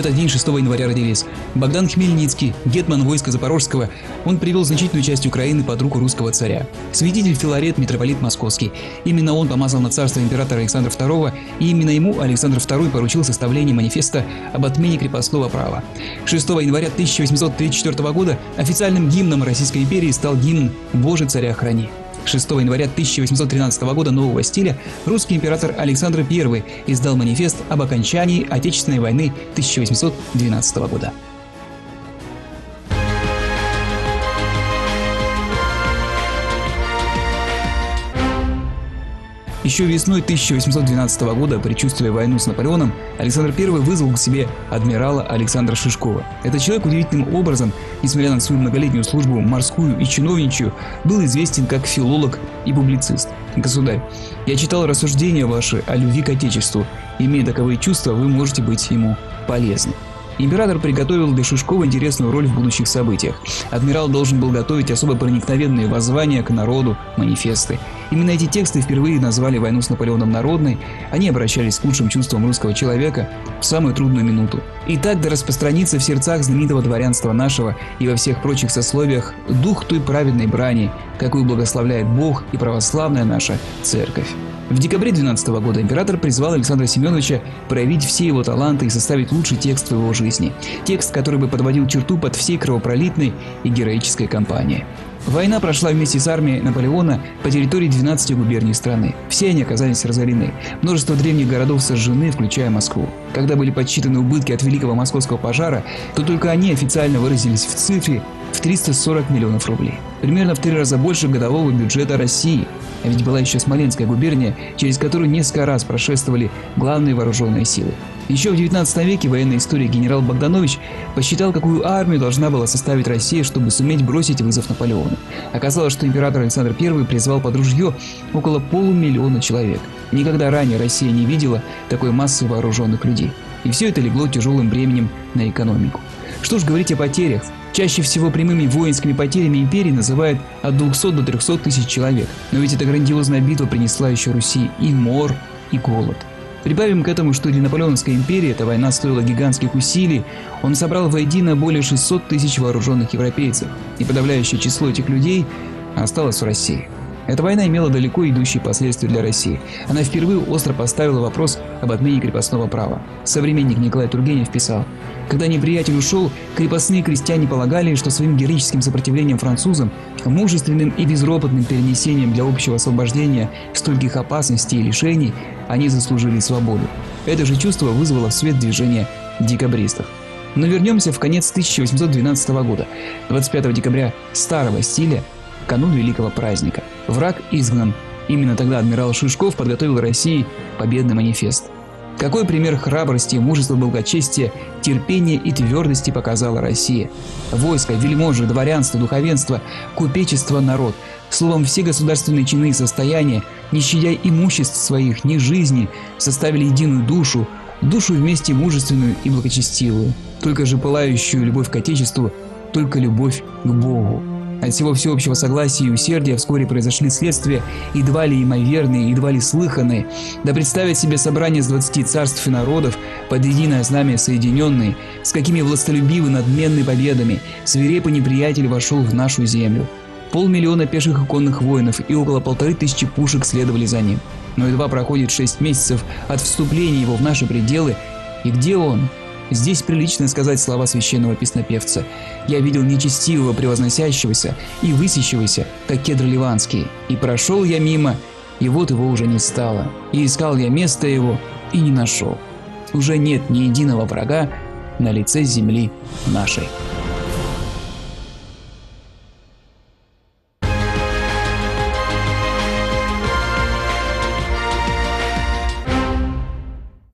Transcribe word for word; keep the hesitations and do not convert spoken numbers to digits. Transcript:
этот день, шестого января, родились Богдан Хмельницкий, гетман войска Запорожского. Он привел значительную часть Украины под руку русского царя. Святитель Филарет, митрополит Московский. Именно он помазал на царство императора Александра второго, и именно ему Александр второй поручил составление манифеста об отмене крепостного права. шестого января тысяча восемьсот тридцать четвёртого года официальным гимном Российской империи стал гимн «Боже, царя храни». шестого января тысяча восемьсот тринадцатого года нового стиля русский император Александр первый издал манифест об окончании Отечественной войны тысяча восемьсот двенадцатого года. Еще весной тысяча восемьсот двенадцатого года, предчувствуя войну с Наполеоном, Александр первый вызвал к себе адмирала Александра Шишкова. Этот человек удивительным образом, несмотря на свою многолетнюю службу морскую и чиновничью, был известен как филолог и публицист. Государь, я читал рассуждения ваши о любви к Отечеству. Имея таковые чувства, вы можете быть ему полезны. Император приготовил для Шишкова интересную роль в будущих событиях. Адмирал должен был готовить особо проникновенные воззвания к народу, манифесты. Именно эти тексты впервые назвали войну с Наполеоном народной, они обращались к лучшим чувствам русского человека в самую трудную минуту. И так да распространится в сердцах знаменитого дворянства нашего и во всех прочих сословиях дух той праведной брани, какую благословляет Бог и православная наша церковь. В декабре двенадцатого года император призвал Александра Семеновича проявить все его таланты и составить лучший текст в его жизни. Текст, который бы подводил черту под всей кровопролитной и героической кампанией. Война прошла вместе с армией Наполеона по территории двенадцати губерний страны. Все они оказались разорены. Множество древних городов сожжены, включая Москву. Когда были подсчитаны убытки от Великого Московского пожара, то только они официально выразились в цифре в триста сорок миллионов рублей. Примерно в три раза больше годового бюджета России. А ведь была еще Смоленская губерния, через которую несколько раз прошествовали главные вооруженные силы. Еще в девятнадцатом веке военный историк генерал Богданович посчитал, какую армию должна была составить Россия, чтобы суметь бросить вызов Наполеону. Оказалось, что император Александр первый призвал под ружье около полумиллиона человек. Никогда ранее Россия не видела такой массы вооруженных людей. И все это легло тяжелым бременем на экономику. Что ж говорить о потерях? Чаще всего прямыми воинскими потерями империи называют от двухсот до трехсот тысяч человек. Но ведь эта грандиозная битва принесла еще Руси и мор, и голод. Прибавим к этому, что для Наполеоновской империи эта война стоила гигантских усилий. Он собрал воедино более шестисот тысяч вооруженных европейцев, и подавляющее число этих людей осталось в России. Эта война имела далеко идущие последствия для России. Она впервые остро поставила вопрос об отмене крепостного права. Современник Николай Тургенев писал: «Когда неприятель ушел, крепостные крестьяне полагали, что своим героическим сопротивлением французам, мужественным и безропотным перенесением для общего освобождения стольких опасностей и лишений, они заслужили свободу». Это же чувство вызвало в свет движение декабристов. Но вернемся в конец тысяча восемьсот двенадцатого года, двадцать пятого декабря старого стиля, канун великого праздника. Враг изгнан. Именно тогда адмирал Шишков подготовил России победный манифест. Какой пример храбрости, мужества, благочестия, терпения и твердости показала Россия. Войско, вельможи, дворянство, духовенство, купечество, народ. Словом, все государственные чины и состояния, не щадя имуществ своих, ни жизни, составили единую душу, душу вместе мужественную и благочестивую. Только же пылающую любовь к Отечеству, только любовь к Богу. От всего всеобщего согласия и усердия вскоре произошли следствия, едва ли имоверные, едва ли слыханные. Да представить себе собрание с двадцати царств и народов под единое знамя соединенные, с какими властолюбивы надменны победами свирепый неприятель вошел в нашу землю. Полмиллиона пеших и конных воинов и около полторы тысячи пушек следовали за ним. Но едва проходит шесть месяцев от вступления его в наши пределы, и где он? Здесь прилично сказать слова священного песнопевца: «Я видел нечестивого превозносящегося и высящегося, как кедр ливанский, и прошел я мимо, и вот его уже не стало, и искал я место его, и не нашел. Уже нет ни единого врага на лице земли нашей».